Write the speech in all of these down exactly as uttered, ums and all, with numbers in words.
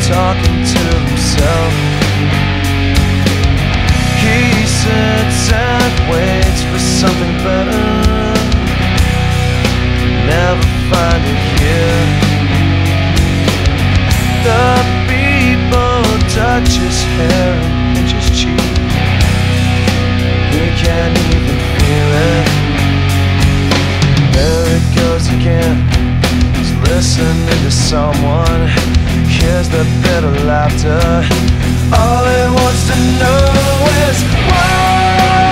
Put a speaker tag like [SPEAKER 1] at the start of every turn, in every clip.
[SPEAKER 1] talking to himself. He sits and waits for something better, never find it here. The people touch his hair and pinch his cheek. He can't even feel it. There it goes again. He's listening to someone. Hears the bitter laughter. All he wants to know is why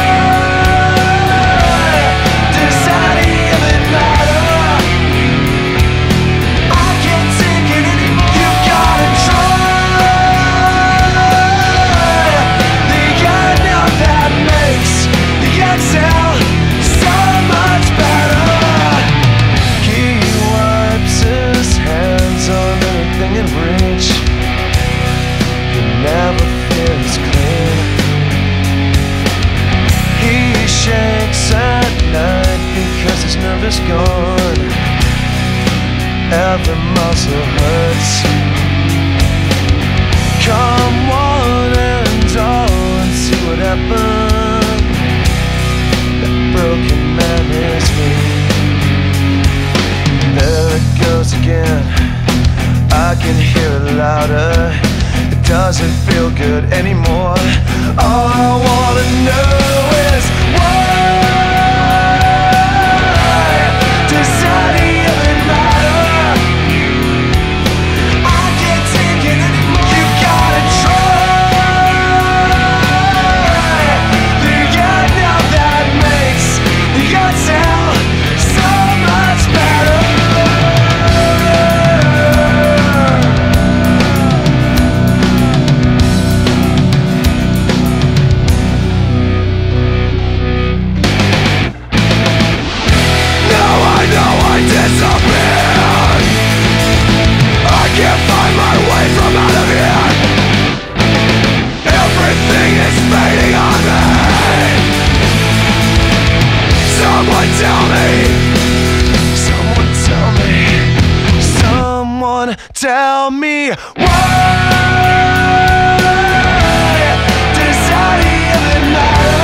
[SPEAKER 1] does any of it matter? I can't take it anymore. You gotta try. The inhale that makes the exhale so much better. He wipes his hands on anything in reach. He never feels clean. He shakes at night because his nerve is gone. Every muscle hurts. Come one and all and see what happened. That broken man is me. There it goes again. I can hear it louder. It doesn't feel good anymore. All I wanna know is why does any of it matter? I can't take it anymore. You gotta try. The inhale that makes the exhale so much better. Disappeared. I can't find my way from out of here. Everything is fading on me. Someone tell me. Someone tell me. Someone tell me why does any of it matter?